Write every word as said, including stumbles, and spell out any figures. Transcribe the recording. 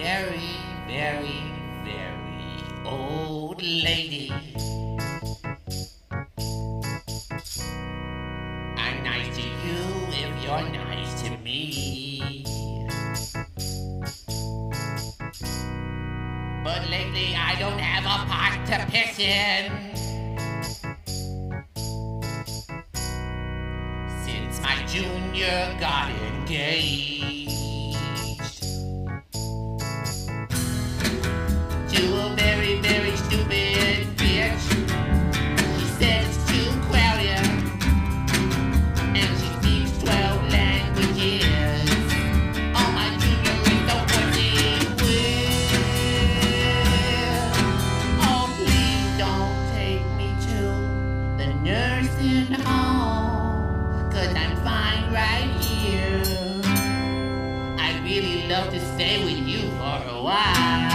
very, very, very old lady. I'm nice to you if you're nice to me. But lately I don't have a pot to piss in. Since my junior got engaged to a very, very stupid bitch. She said it's too crowded, and she speaks twelve languages. Oh, my junior is so pussy weird. Oh, please don't take me to the nursing home, 'cause I'm fine right here. I'd really love to stay with you for a while.